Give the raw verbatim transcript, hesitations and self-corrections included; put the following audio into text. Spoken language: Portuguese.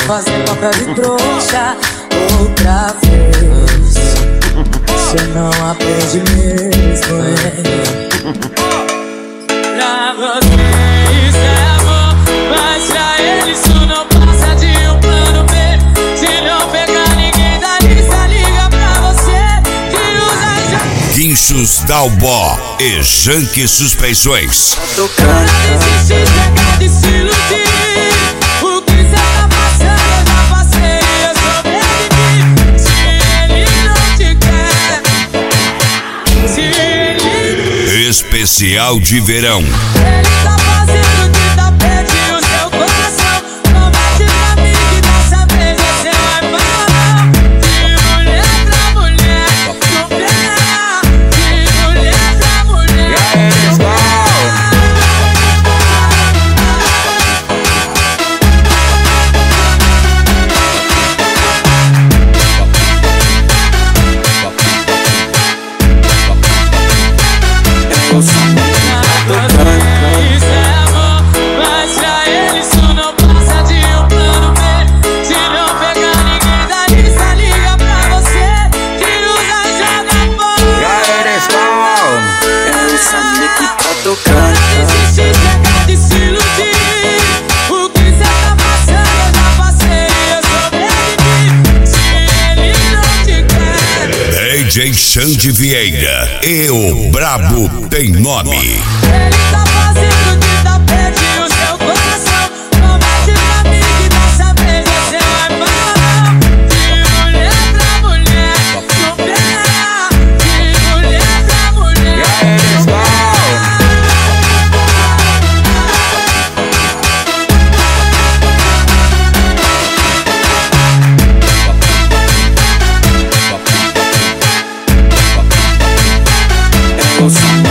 fazer papel de trouxa outra vez. Você não aprende mesmo, hein? Pra você isso é amor, mas pra ele isso não passa de um plano B. Se não pegar ninguém da lista, liga pra você que usa já. Guinchos Dalbó e Janque Suspeições. Tocando. Desistir, chegar de se iludir. O que cê tá passando eu já passei, eu sobrevivi. Se ele não te quer, se ele... Especial de verão. Ele tá fazendo de tapete o seu coração. Não bate pra mim que dessa vez você vai falar. De mulher pra mulher, superar. De mulher pra mulher, superar. Isso é amor, mas pra ele isso não passa de um plano B. Se não pegar ninguém da lista, liga pra você que usa joga fora. Galera, é o Samir que tá tocando. Desistir, chegar de se iludir. O que cê tá passando eu já passei, eu sobrevivi. Se ele não te quer, D J Xande Vieira e o Brabo Tem Nome. ele tá fazendo de tapete o seu coração. Não bate pra mim que dessa vez você vai falar. De mulher pra mulher, superar. De mulher pra mulher, superar. É o Samir.